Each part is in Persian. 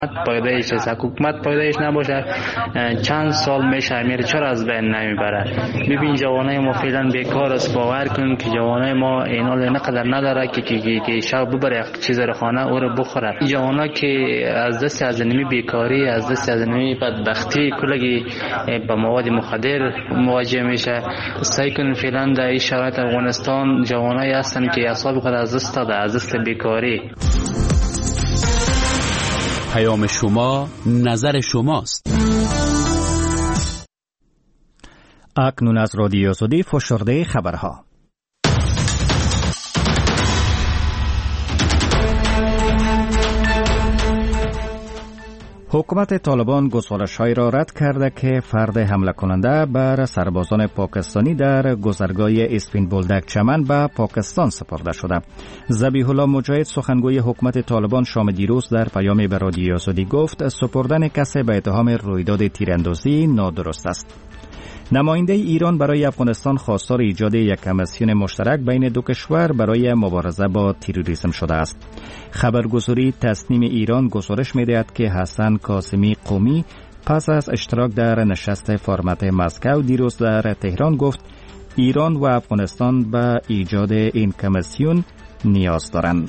پایدایش است. حکومت پایدایش نباشه چند سال میشه میره، چرا از بین نمیبره؟ ببین جوانای ما فعلا بیکار است. باور کن که جوانای ما اینا نقدر نداره که شب ببره چیز رو خانه او رو بخوره. جوانا که از دست از نمی بیکاری، از دست از نمی بدبختی کلگی با مواد مخدر مواجه میشه. سعی کن فعلا در این شرایط افغانستان جوانای هستن که اعصاب خود از دست داده، از دست بیکاری. پیام شما، نظر شماست. اکنون از رادیو آزادی فشرده خبرها. حکومت طالبان گزارش‌هایی را رد کرده که فرد حمله کننده بر سربازان پاکستانی در گذرگاه اسپین بولدک چمن به پاکستان سپرده شده. ذبیح الله مجاهد سخنگوی حکومت طالبان شام دیروز در پیامی به رادیو آزادی گفت سپردن کسی به اتهام رویداد تیراندازی نادرست است. نماینده ایران برای افغانستان خواستار ایجاد یک کمیسیون مشترک بین دو کشور برای مبارزه با تروریسم شده است. خبرگزاری تسنیم ایران گزارش می‌دهد که حسن قاسمی قومی پس از اشتراک در نشست فرمت مسکو دیروز در تهران گفت ایران و افغانستان به ایجاد این کمیسیون نیاز دارند.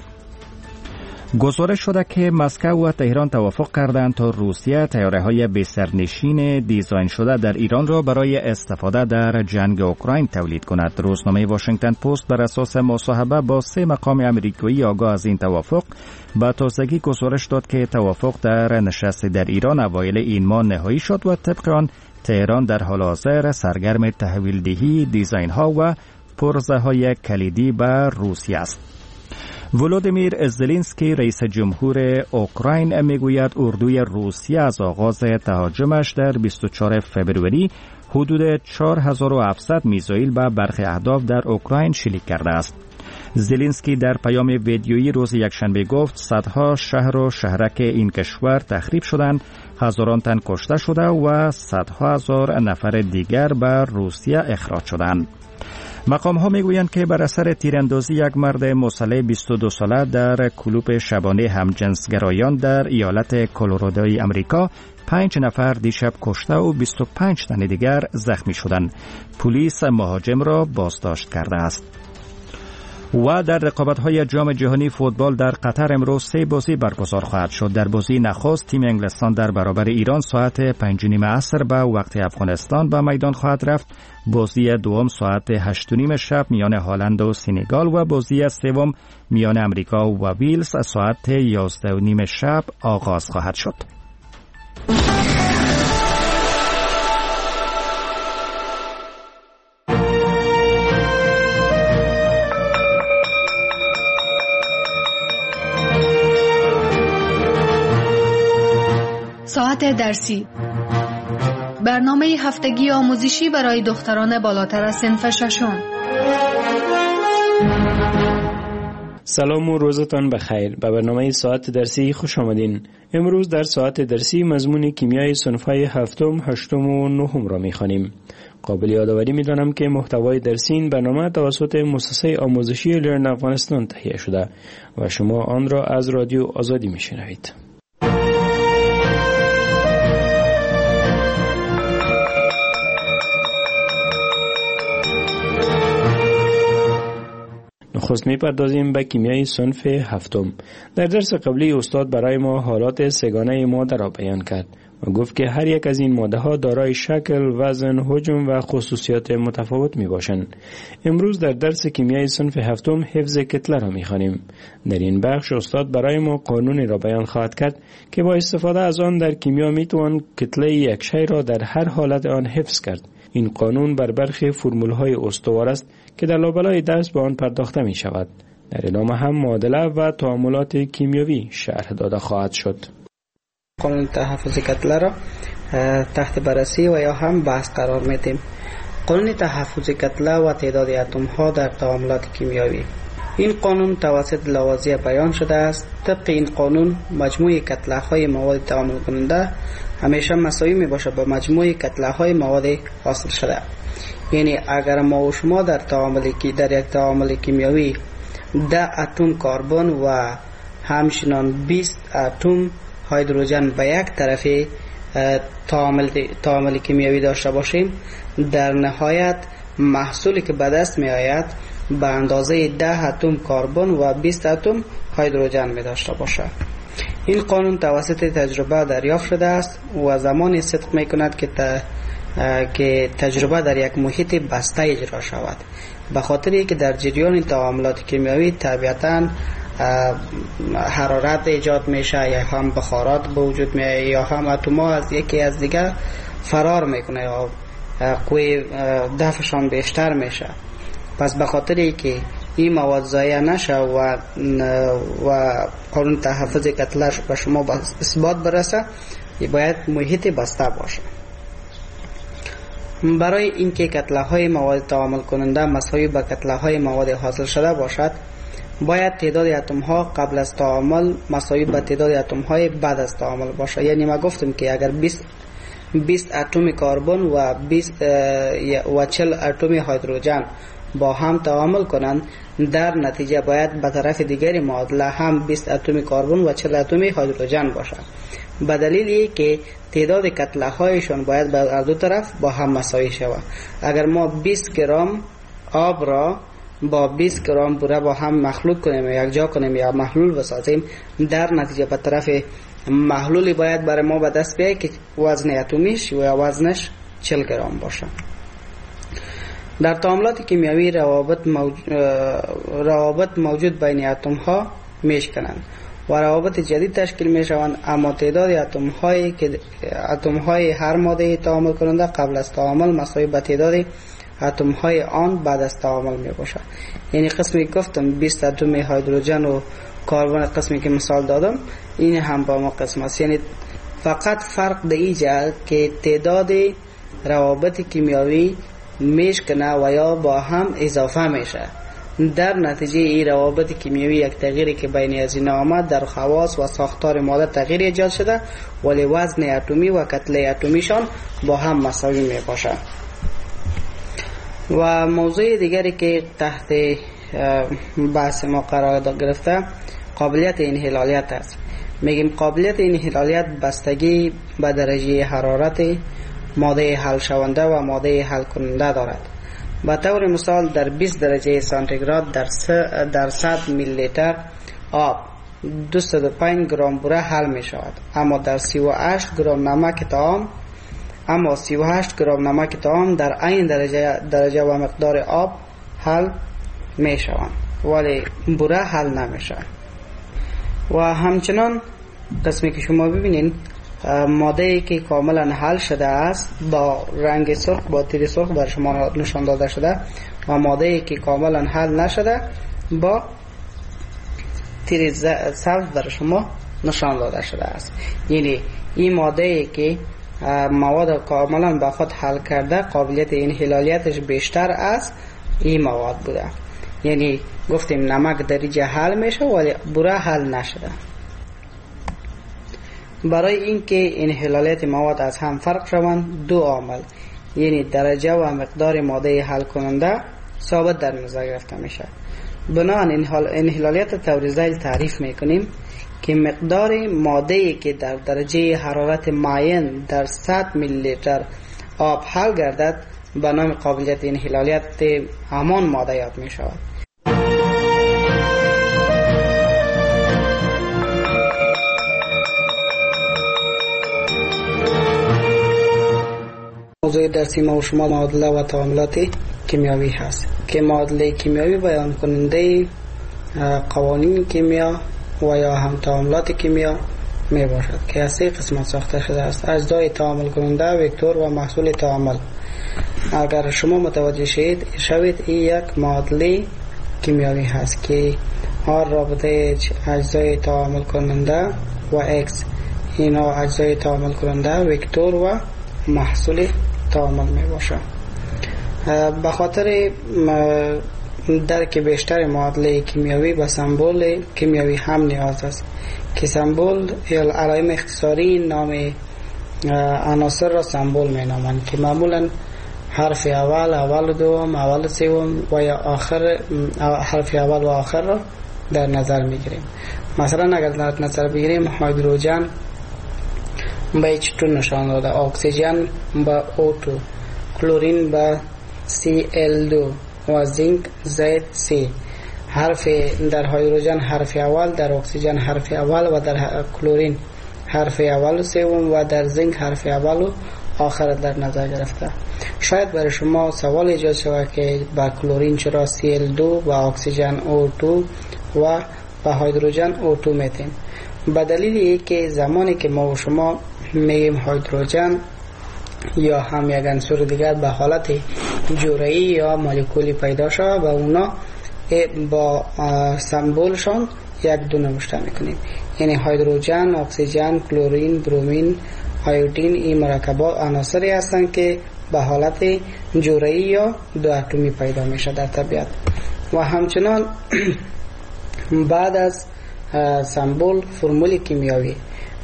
گزارش شده که مسکو و تهران توافق کردند تا روسیه طیاره‌های بی‌سرنشین دیزاین شده در ایران را برای استفاده در جنگ اوکراین تولید کند. روزنامه واشنگتن پست بر اساس مصاحبه با 3 مقام آمریکایی آگاه از این توافق به تازگی گزارش داد که توافق در نشست در ایران اوایل این ماه نهایی شد و طبق آن تهران در حال حاضر سرگرم تحویل دهی دیزاین‌ها و پرزه‌های کلیدی به روسیه است. ولودیمیر زلنسکی رئیس جمهور اوکراین میگوید اردوی روسیه از آغاز تهاجمش در 24 فوریه حدود 4700 میزایل به برخی اهداف در اوکراین شلیک کرده است. زلنسکی در پیام ویدیویی روز یکشنبه گفت صدها شهر و شهرک این کشور تخریب شدند، هزاران تن کشته شده و صدها هزار نفر دیگر به روسیه اخراج شدند. مقام ها میگویند که بر اثر تیراندازی یک مرد مسلح 22 ساله در کلوب شبانه همجنسگرایان در ایالت کلرادوی امریکا 5 نفر دیشب کشته و 25 تن دیگر زخمی شدند. پلیس مهاجم را بازداشت کرده است. و در رقابت‌های جام جهانی فوتبال در قطر امروز 3 بازی برگزار خواهد شد. در بازی نخست تیم انگلستان در برابر ایران ساعت 5:30 عصر به وقت افغانستان به میدان خواهد رفت. بازی دوم ساعت 8:30 شب میان هلند و سنگال و بازی سوم میان امریکا و ویلز ساعت 11:30 شب آغاز خواهد شد. ساعت درسی، برنامه هفتگی آموزشی برای دختران بالاتر از صنف ششم. سلام و روزتان بخیر. به برنامه ساعت درسی خوش آمدین. امروز در ساعت درسی مضمون کیمیای صنف‌های هفتم، هشتم و نهم را می‌خوانیم. قابل یادآوری می‌دانم که محتوای درسی این برنامه توسط مؤسسه آموزشی لرن افغانستان تهیه شده و شما آن را از رادیو آزادی می‌شنوید. نخست می‌پردازیم به کیمیای صنف هفتم. در درس قبلی استاد برای ما حالات سگانه ماده را بیان کرد و گفت که هر یک از این ماده‌ها دارای شکل، وزن، حجم و خصوصیات متفاوت میباشند. امروز در درس کیمیای صنف هفتم حفظ کتله را می‌خوانیم. در این بخش استاد برای ما قانونی را بیان خواهد کرد که با استفاده از آن در کیمیا میتوان کتله یک شی را در هر حالت آن حفظ کرد. این قانون بر برخی فرمول‌های استوار است که در لابلای درس به آن پرداخته می شود. در ادامه هم معادله و تعاملات کیمیایی شرح داده خواهد شد. قانون تحفظ کتله را تحت بررسی و یا هم بحث قرار میدیم. قانون تحفظ کتله و تعداد اتم ها در تعاملات کیمیایی. این قانون توسط لاوازیه بیان شده است. طبق این قانون مجموع کتله های مواد تعامل کننده همیشه مساوی می باشد با مجموع کتله های مواد حاصل شده. یعنی اگر ما و شما در یک تعامل کیمیایی 10 اتم کربن و همچنان 20 اتم هیدروژن به یک طرفی تعامل کیمیایی داشته باشیم، در نهایت محصولی که به دست می آید به اندازه 10 اتم کربن و 20 اتم هیدروژن می داشته باشه. این قانون توسط تجربه دریافت شده است و زمانی صدق می کند که تجربه در یک محیط بسته اجرا شود، به خاطر که در جریان تعاملات کیمیایی طبیعتاً حرارت ایجاد میشه، یا هم بخارات به وجود میاد، یا هم اتم‌ها از یکی از دیگر فرار میکنه یا قوی دفعشان بیشتر میشه. پس به خاطر که این مواد ضایع نشه و قانون تحفظ کتله به شما اثبات برسه، باید محیط بسته باشه. برای اینکه کتله های مواد تعامل کننده مساوی به کتله های مواد حاصل شده باشد، باید تعداد اتم ها قبل از تعامل مساوی به تعداد اتم های بعد از تعامل باشه. یعنی ما گفتم که اگر 20 اتم کربن و 40 اتم هیدروژن با هم تعامل کنند، در نتیجه باید به طرف دیگری معادله هم 20 اتم کربن و 40 اتم هیدروژن باشد، به دلیلی که تعداد کتله هایشان باید به هر دو طرف با هم مساوی شود. اگر ما 20 گرم آب را با 20 گرم بوره با هم مخلوط کنیم یا یک جا کنیم یا محلول بسازیم، در نتیجه به طرف محلولی باید برای ما به دست بیاید که وزن اتمیش و وزنش 40 گرم باشه. در تعاملات کیمیایی روابط موجود بین اتم ها میشکنند و روابط جدید تشکیل می شوند، اما تعداد اتم های هر ماده تعامل کننده قبل از تعامل مساوی به تعداد اتم های آن بعد از تعامل می باشد. یعنی قسمی گفتم 20 اتم هیدروژن و کربن، قسمی که مثال دادم این هم با ما قسم است. یعنی فقط فرق در اینجا که تعداد روابط کیمیایی میشکنه و یا با هم اضافه میشه. در نتیجه این روابط کیمیایی یک تغییری که بین از این آمد در خواص و ساختار ماده تغییر ایجاد شده، ولی وزن اتمی و کتله اتمیشان با هم مساوی می باشه. و موضوع دیگری که تحت بحث ما قرار گرفته قابلیت انحلالیت است. میگیم قابلیت انحلالیت بستگی به درجه حرارت ماده حل شونده و ماده حل کننده دارد. به طور مثال در 20 درجه سانتیگراد در 100 میلی لیتر آب 205 گرم بوره حل می شود، اما در 38 گرم نمک طعام در این درجه و مقدار آب حل می شوند، ولی بوره حل نمی شود. و همچنان قسمی که شما ببینید ماده که کاملا حل شده است با رنگ سرخ با تیر سرخ بر شما نشان داده شده و ماده که کاملا حل نشده با تیر سبز بر شما نشان داده شده است. یعنی این ماده که مواد کاملا به خود حل کرده قابلیت انحلالیتش بیشتر از این مواد بوده. یعنی گفتیم نمک درجه حل میشه ولی بوره حل نشده. برای اینکه انحلالیت مواد از هم فرق شوند دو عامل، یعنی درجه و مقدار ماده حل کننده ثابت در نظر گرفته میشه. بنابراین انحلالیت طور ذیل تعریف میکنیم که مقدار ماده‌ای که در درجه حرارت معین در 100 میلی لیتر آب حل گردد به نام قابلیت انحلالیت همان ماده یاد می شود. موضوع درسی ما و شما معادله و تعاملات کیمیایی هست که معادله کیمیایی بیان کننده قوانین کیمیا و یا هم تعاملات کیمیا می باشد که از سه قسمت ساخته شده است: اجزای تعامل کننده، وکتور و محصول تعامل. اگر شما متوجه شوید این یک معادله کیمیایی هست که هر رابطه اجزای تعامل کننده و X اینا اجزای تعامل کننده، وکتور و محصول تعامل می باشد. به خاطر درک بیشتر معادله کیمیایی به سمبل کیمیایی هم نیاز است که سمبل یا علائم اختصاری نام عناصر را سمبل می نامند که معمولا حرف اول دوم، اول سوم و یا آخر حرف اول و آخر را در نظر می گیریم. مثلا اگر در نظر بگیریم هیدروژن به H2 نشان داده، اکسیژن به O2، کلورین به Cl2 و زینک ZC. حرف در هیدروژن حرف اول، در اکسیژن حرف اول و در کلورین حرف اول و سوم و در زینک حرف اول و آخر در نظر گرفته. شاید برای شما سوال ایجاد شود که با کلورین چرا Cl2 و اکسیژن O2 و با هیدروژن O2 میتیم؟ به دلیل اینکه زمانی که ما و شما میگیم هیدروژن یا هم یک عنصر دیگر به حالت جرعه‌ای یا مولکولی پیدا شود و اونا با سمبولشان یک دو نوشته میکنیم، یعنی هیدروژن، اکسیژن، کلورین، برومین، آیودین، این مرکبات عناصری هستند که به حالت جرعه‌ای یا دو اتمی پیدا میشه در طبیعت. و همچنان بعد از سمبول فرمول کیمیایی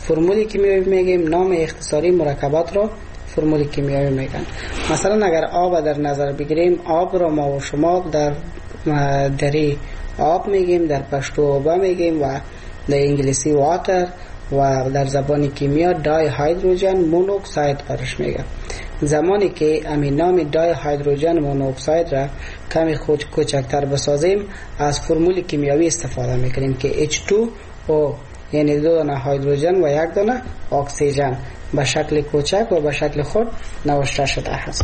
میگیم، نام اختصاری مرکبات رو فرمول کیمیایی میگن. مثلا اگر آب در نظر بگیریم، آب رو ما و شما در دری آب میگیم، در پشتو آب میگیم و در انگلیسی واتر و در زبان کیمیا دای هیدروژن مونوکساید برش میگن. زمانی که همین نام دای هیدروژن مونوکساید را کمی کوچکتر بسازیم، از فرمول کیمیایی استفاده میکنیم که H2O، یعنی دو دانه هیدروژن و یک دانه اکسیژن به شکل کوچک و به شکل خود نوشته شده است.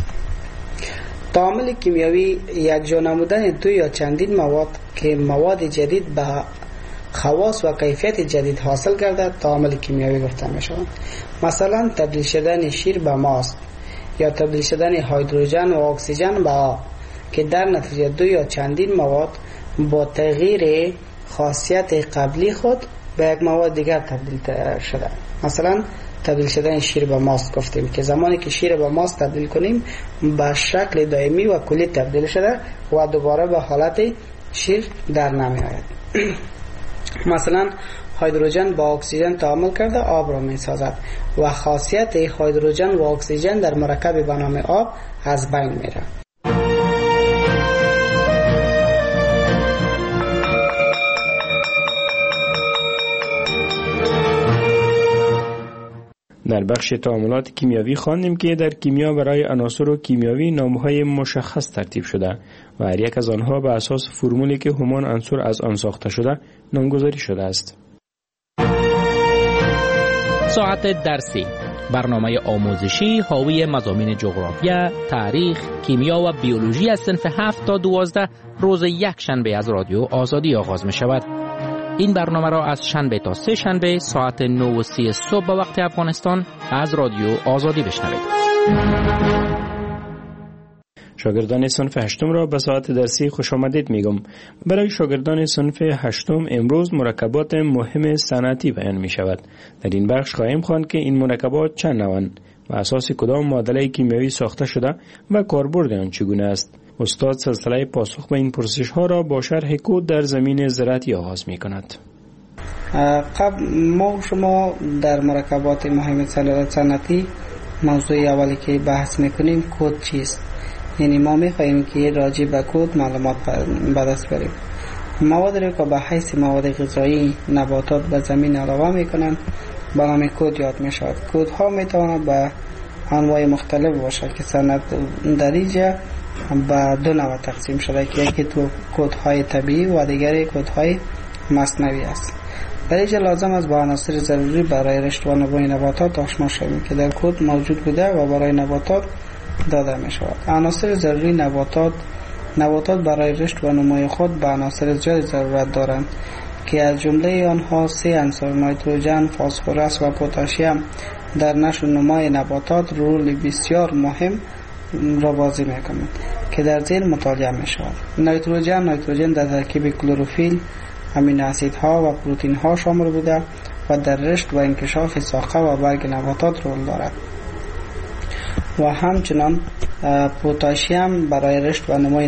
تعامل کیمیایی یک جا نمودن دو یا چندین مواد که مواد جدید به خواص و کیفیت جدید حاصل کرده تعامل کیمیایی گفته می شود. مثلا تبدیل شدن شیر به ماست یا تبدیل شدن هیدروژن و اکسیژن به آب که در نتیجه دو یا چندین مواد با تغییر خاصیت قبلی خود به یک مواد دیگر تبدیل شده. مثلا تبدیل شدن شیر به ماست گفتیم که زمانی که شیر به ماست تبدیل کنیم به شکل دائمی و کلی تبدیل شده و دوباره به حالت شیر در نمی آید. مثلا هیدروژن با اکسیژن تعامل کرده آب را می سازد و خاصیت هیدروژن و اکسیژن در مرکب به نام آب از بین میره. در بخش تعاملات کیمیایی خواندیم که در کیمیا برای عناصر و کیمیایی نامهای مشخص ترتیب شده و هر یک از آنها به اساس فرمولی که همان عنصر از آن ساخته شده نامگذاری شده است. ساعت درسی، برنامه آموزشی حاوی مضامین جغرافیا، تاریخ، کیمیا و بیولوژی از صنف 7 تا 12 روز یک شنبه از رادیو آزادی آغاز می شود. این برنامه را از شنبه تا سه شنبه ساعت 9:30 صبح به وقت افغانستان از رادیو آزادی بشنوید. شاگردان صنف 8 را به ساعت درسی خوش آمدید میگم. برای شاگردان صنف 8 امروز مرکبات مهم صنعتی بیان می شود. در این بخش خواهیم خواند که این مرکبات چند نوعند و اساس کدام معادله کیمیایی ساخته شده و کاربرد آن چگونه است. استاد سلسله پاسخ به این پرسش ها را با شرح کد در زمین زراعتی آغاز می کند. قبل ما شما در مرکبات مهم صنعتی موضوع اولی که بحث میکنیم کد چیست؟ یعنی ما میخواییم که راجع به کد معلومات به دست بریم. موادی که به حیث مواد غذایی نباتات به زمین علاوه میکنند به نام کد یاد میشود. کد ها میتواند به انواع مختلف باشد که صنعت در اینجا به دو نوع تقسیم شده که یکی تو کدهای طبیعی و دیگری کدهای مصنوعی است. در اینجا لازم است با عناصر ضروری برای رشد و نمو نباتات آشنا شویم که در کد موجود بوده و برای نباتات داده می شود. عناصر ضروری نباتات برای رشد و نمو خود به عناصر زیاد ضرورت دارند که از جمله آنها 3 عنصر نیتروژن، فسفرس و پتاسیم در نشو و نمای نباتات رول بسیار مهم را بازی میکنند که در زیر مطالعه می شود. نیتروژن در ترکیب کلروفیل، امینو اسیدها و پروتئین ها شامل بوده و در رشد و انکشاف ساقه و برگ نباتات رول دارد. و همچنان پتاسیم برای رشد و نمای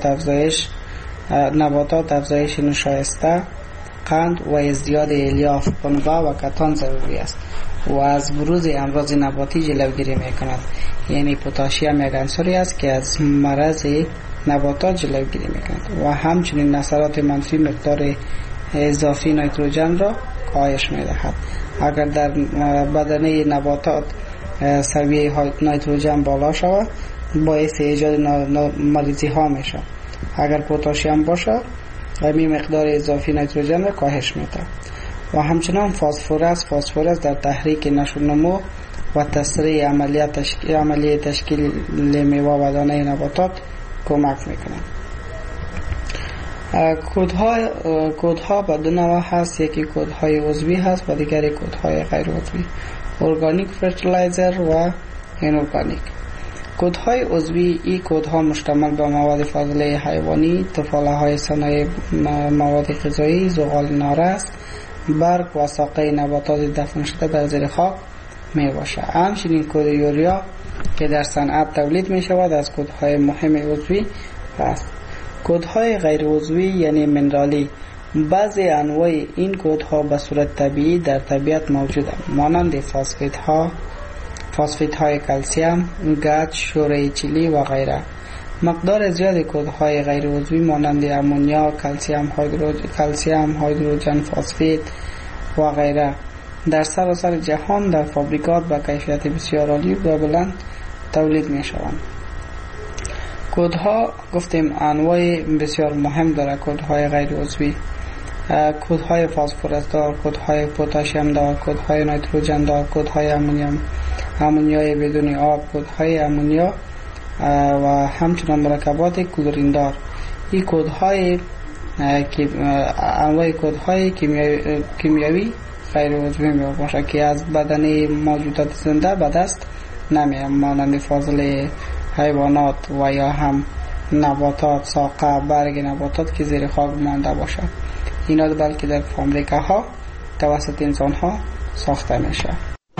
نباتات افزایش نشایسته، قند و ازدیاد الیاف، پنبه و کتان ضروری است و از بروز امراض نباتی جلوگیری میکند. یعنی پتاسیم یک عنصری است که از مرض نباتات جلوگیری میکند و همچنین اثرات منفی مقدار اضافی نیتروژن را کاهش می دهد. اگر در بدنه نباتات سویه نیتروژن بالا شود باعث ایجاد مریضی ها می شود. اگر پتاسیم باشه این مقدار اضافی نیتروژن را کاهش می دهد. و همچنان فسفرس در تحریک نشو نمو و تسریع عملیه تشکیل میوه و دانه نباتات کمک میکنند. کودها به دو نوع هست، یکی کودهای عضوی هست و دیگری کودهای غیر عضوی، ارگانیک فرتیلایزر و اینورگانیک. کودهای عضوی این کودها مشتمل به مواد فاضله حیوانی، تفاله های صنایع مواد غذایی، زغال نارس، برگ و ساقه نباتات دفن شده در زیر خاک می باشه. همچنین کود یوریا که در صنعت تولید می شود از کودهای مهم عضوی است. کودهای غیر عضوی یعنی منرالی، بعضی انواع این کودها به صورت طبیعی در طبیعت موجودند، مانند فاسفیت های کلسیم، گچ، شوره چیلی و غیره. مقدار زیاد کودهای غیر عضوی مانند امونیا، کلسیم هیدروژن فاسفید و غیره در سراسر جهان در فابریکات با کیفیت بسیار عالی و بلند تولید می شوند. کودها گفتیم انواع بسیار مهم داره. کودهای غیر عضوی، کودهای فسفرس دار، کودهای پتاسیم دار، کودهای نیتروژن دار، کودهای امونیای بدون آب، کودهای امونیا و همچنین مرکبات کلورین دار. این کودهای انواع کودهای کیمیایی غیر عضوی می باشه که از بدن موجودات زنده به دست نمی، مانند فاضله حیوانات و یا هم نباتات، ساقه، برگ نباتات که زیر خاک مانده باشه. اینا بلکه در فابریکه ها توسط انسان ها ساخته میشه.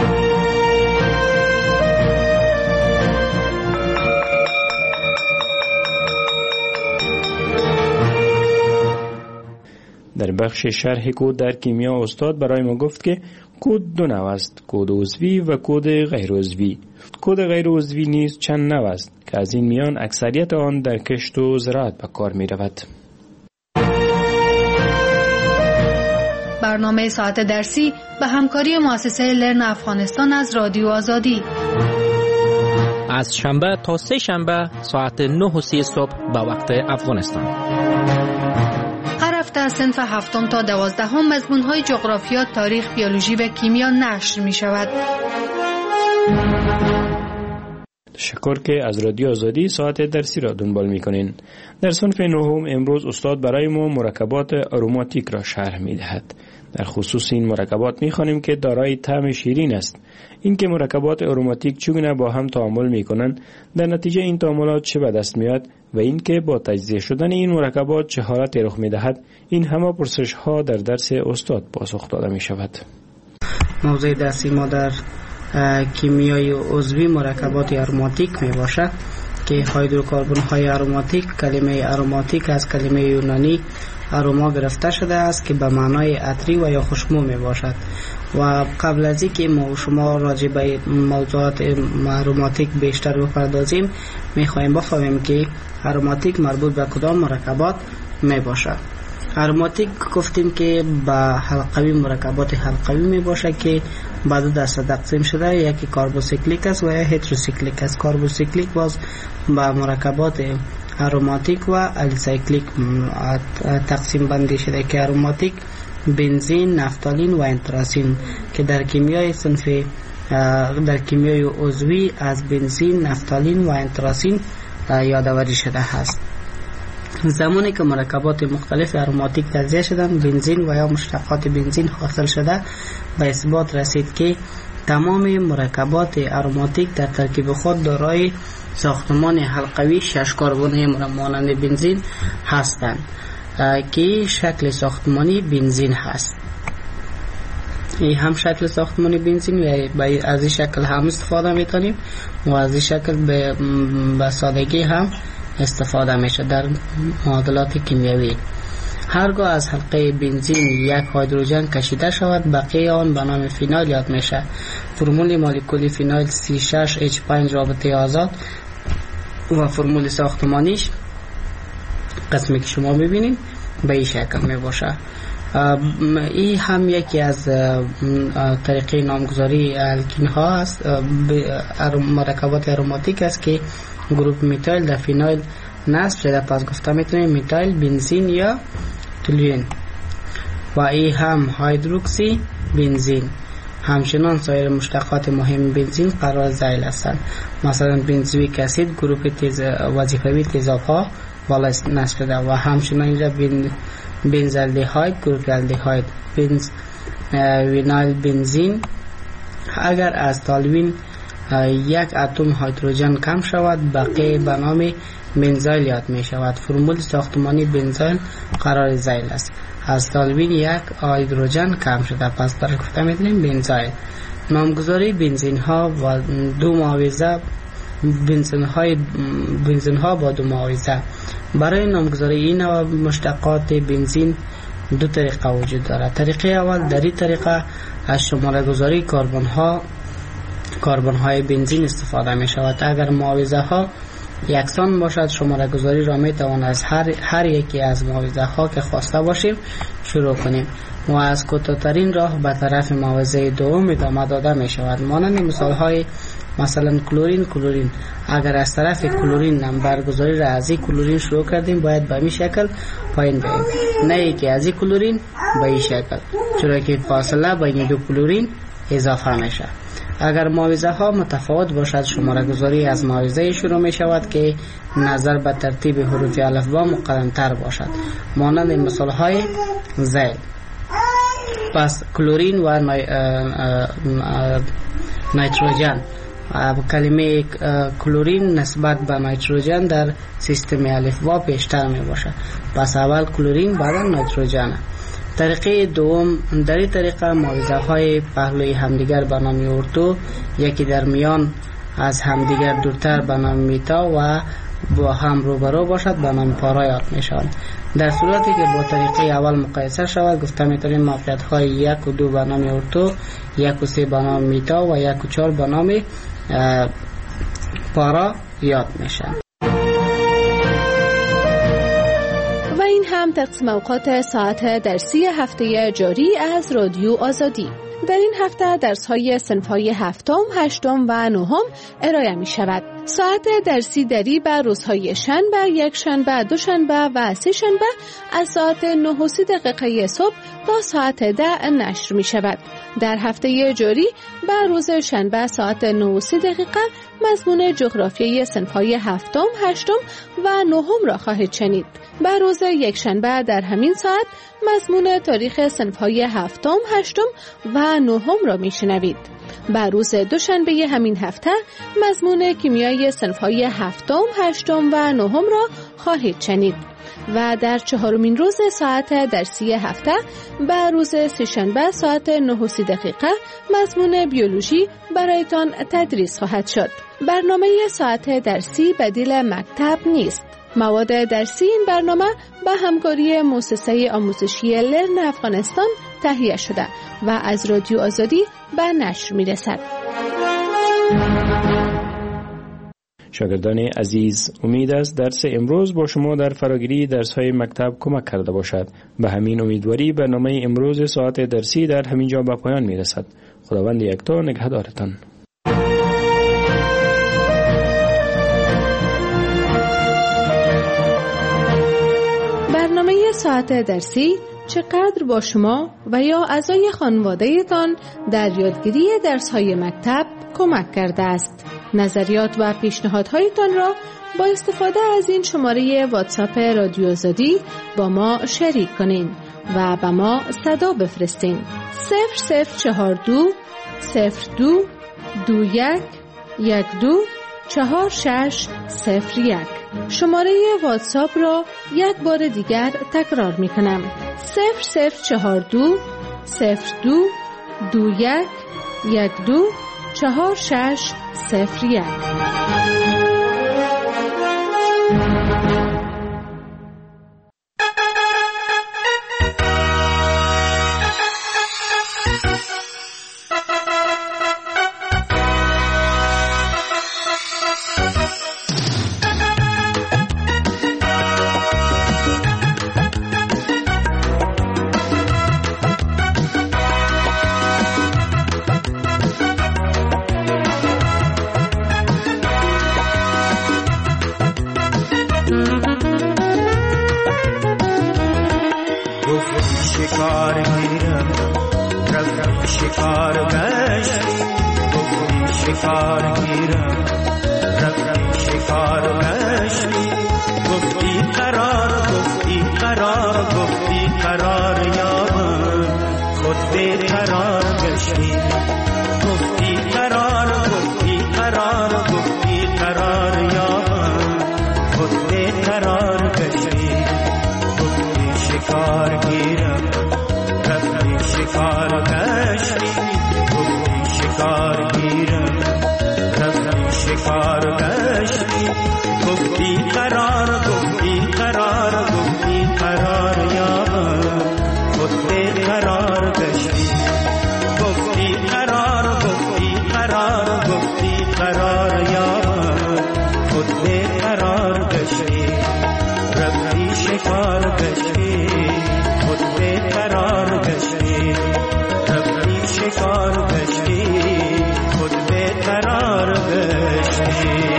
در بخش شرح کود در کیمیا استاد برای ما گفت که کود دو نوع است، کود عضوی و کود غیر عضوی. کود غیر عضوی نیز چند نوع است که از این میان اکثریت آن در کشت و زراعت به کار می رود. برنامه ساعت درسی به همکاری مؤسسه لرن افغانستان از رادیو آزادی از شنبه تا سه شنبه ساعت 9:30 صبح به وقت افغانستان. هر هفته از صنف 7 تا 12 مضمون‌های جغرافیا، تاریخ، بیولوژی و کیمیا نشر می‌شود. تشکر که از رادیو آزادی ساعت درسی را دنبال می‌کنین. در صنف 9 امروز استاد برای ما مرکبات آروماتیک را شرح می‌دهد. در خصوص این مرکبات می‌خوانیم که دارای طعم شیرین است. اینکه مرکبات آروماتیک چگونه با هم تعامل می‌کنند، در نتیجه این تعاملات چه به دست میاد و اینکه با تجزیه شدن این مرکبات چه حالتی رخ می‌دهد، این همه پرسش‌ها در درس استاد پاسخ داده می‌شود. موضوع درسی ما در کیمیای عضوی مرکبات آروماتیک می باشد که هیدروکربن های آروماتیک، کلمه آروماتیک از کلمه یونانی آروما گرفته شده است که به معنای عطری و یا خوشبو می باشد. و قبل از اینکه ما و شما راجع به موضوعات آروماتیک بیشتر بپردازیم، می خواهیم بفهمیم که آروماتیک مربوط به کدام مرکبات می باشد. آروماتیک گفتیم که به حلقوی مرکبات حلقوی می باشه که به دو دسته تقسیم شده، یکی کاربوسیکلیک است و یا هتروسیکلیک است. کاربوسیکلیک باز به مرکبات آروماتیک و الیسایکلیک تقسیم بندی شده که آروماتیک بنزین، نفتالین و انتراسین که در کیمیای صنف در کیمیای عضوی از بنزین، نفتالین و انتراسین یادآوری شده است. زمانی که مرکبات مختلف آروماتیک تجزیه شدند، بنزین و یا مشتقات بنزین حاصل شده، به اثبات رسید که تمام مرکبات آروماتیک در ترکیب خود دارای ساختمان حلقوی 6 کربنی مانند بنزین هستند که شکل ساختمانی بنزین هست. این هم شکل ساختمانی بنزین و از این شکل هم استفاده میتونیم و از این شکل به سادگی هم استفاده میشه در معادلات کیمیایی. هرگاه از حلقه بنزین یک هیدروژن کشیده شود، بقیه آن به نام فینال یاد میشه. فرمول مولکولی فینال C6H5 رابطه آزاد و فرمول ساختمانیش قسمی که شما ببینید به این شکل می باشه. این هم یکی از طریقه نامگذاری الکین ها است. مرکبات اروماتیک است که گروپ میتایل در فینایل نصب شده. پس گفته میتونیم میتایل بنزین یا تولوئین. و این هم هیدروکسی بنزین. همچنان سایر مشتقات مهم بنزین قرار ذیل هستند. مثلا بنزویک اسید گروپ وظیفوی تیزاب ها بالا نصب شده و همچنان اینجا بنزالدهاید گروپ الدهاید. وینایل بنزین اگر از تالوین یک اتم هیدروژن کم شود بقیه به نام بنزایل یاد می شود. فرمول ساختمانی بنزایل قرار ذیل است. از تالوین یک هیدروژن کم شده پس برای گفته می‌دونیم بنزایل. نامگذاری بنزین ها و دو معاوضه بنزین ها با دو معاوضه. برای نامگذاری این مشتقات بنزین دو طریقه وجود دارد. طریقه اول در این طریقه از شماره گذاری کربن های بنزین استفاده می شود. اگر معاوضه ها یکسان باشد شماره گذاری را می توان از هر یکی از معاوضه ها که خواسته باشیم شروع کنیم و از کوتاه‌ترین راه به طرف معاوضه دوم ادامه داده می شود. مانند مثال های مثلا کلورین. اگر از طرف کلورین نمبر گذاری را از این کلورین شروع کردیم باید به این شکل پایین بریم، نه که از این کلورین به این شکل، چرا که فاصله بین دو کلورین اضافه میشه. اگر معاوضه ها متفاوت باشد شماره گذاری از معاوضه شروع می شود که نظر به ترتیب حروف الفبا مقدم تر باشد، مانند مثال های ذیل. پس کلورین و نیتروژن. کلمه کلورین نسبت به نیتروژن در سیستم الفبا پیشتر می باشد. پس اول کلورین بعد نیتروژن. طریقه دوم، در این طریقه معاوضه های پهلوی همدیگر به نام اورتو، یکی در میان از همدیگر دورتر به نام میتا و با هم روبرو باشد به نام پارا یاد می شوند. در صورتی که با طریقه اول مقایسه شود گفته میتونیم موقعیت های 1 و 2 به نام اورتو، 1 و 3 به نام میتا و 1 و 4 به نام پارا یاد میشن. و این هم تقسیم اوقات ساعت درسی هفته جاری از رادیو آزادی. در این هفته درس‌های صنف‌های هفتم، هشتم و نهم ارائه می‌شود. ساعت درسی دری بر روزهای شنبه، یکشنبه، دوشنبه و سه‌شنبه از ساعت 9:30 صبح تا ساعت 10 نشر می‌شود. در هفته جاری بر روز شنبه ساعت 9:30 مضمون جغرافیای صنف‌های هفتم، هشتم و نهم را خواهید شنید. بر روز یکشنبه در همین ساعت مضمون تاریخ صنف‌های هفتم، هشتم و نهم را میشنوید. بر روز دوشنبه همین هفته مضمون کیمیای صنف‌های هفتم، هشتم و نهم را خواهید شنید. و در چهارمین روز ساعت درسی هفته بر روز سه‌شنبه ساعت 9:30 مضمون بیولوژی برایتان تدریس خواهد شد. برنامه ساعت درسی بدیل مکتب نیست. مواد درسی این برنامه به همکاری مؤسسه آموزشی لرن افغانستان تهیه شده و از رادیو آزادی به نشر می‌رسد. شاگردان عزیز، امید است درس امروز با شما در فراگیری درس‌های مکتب کمک کرده باشد. به همین امیدواری برنامه امروز ساعت درسی در همین جا به پایان می‌رسد. خداوند یکتا نگهدارتان. برنامه ساعت درسی چقدر با شما و یا اعضای خانواده‌تان در یادگیری درس‌های مکتب کمک کرده است. نظریات و پیشنهادهایتان را با استفاده از این شماره واتساپ رادیو آزادی با ما شریک کنین و به ما صدا بفرستین. 0042 02 21 12 4601. شماره واتساپ را یک بار دیگر تکرار می کنم. 0042 02 21 12 4601. شکار گیرم رفتی شکار گشتی گفتی قرار یابم خود به قرار گشتی گفتی قرار یابم خود به قرار گشتی گفتی شکار گیرم رفتی شکار گشتی گفتی شکار گیرم رفتی شکار گشتی گفتی قرار یابم خود به قرار گشتی گفتی قرار یابم خود به قرار گشتی رفتی شکار گشتی خود به قرار گشتی رفتی شکار گشتی خود به قرار گشتی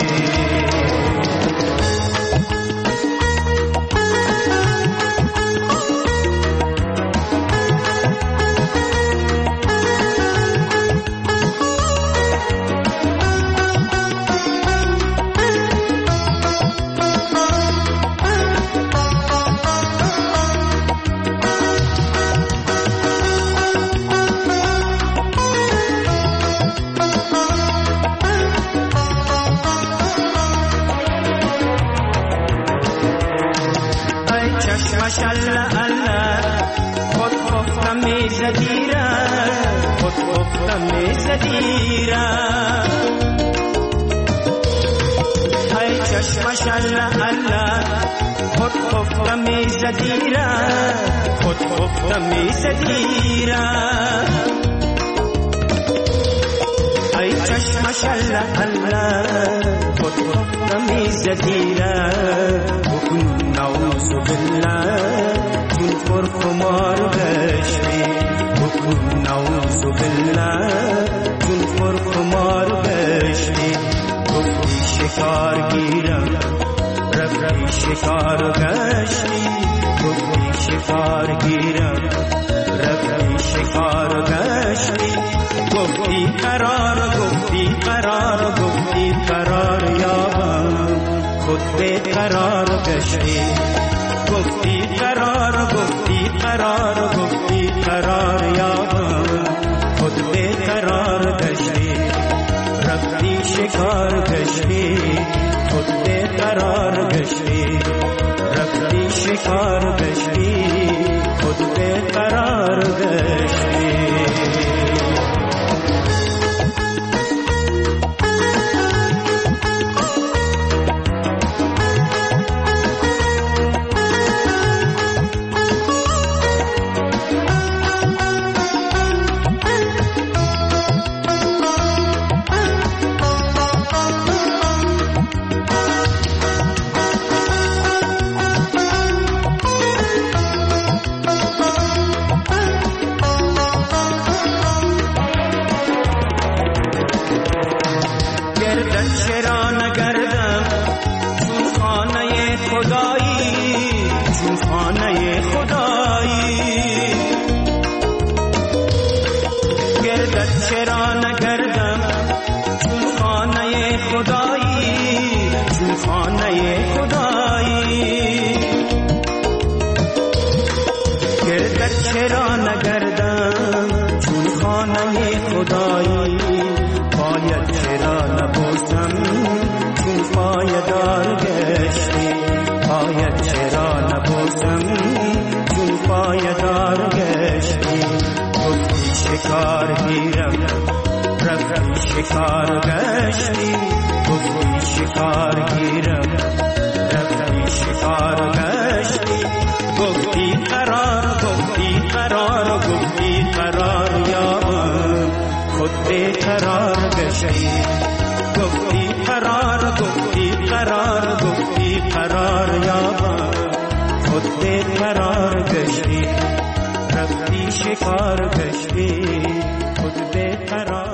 شکار گشتی خود به قرار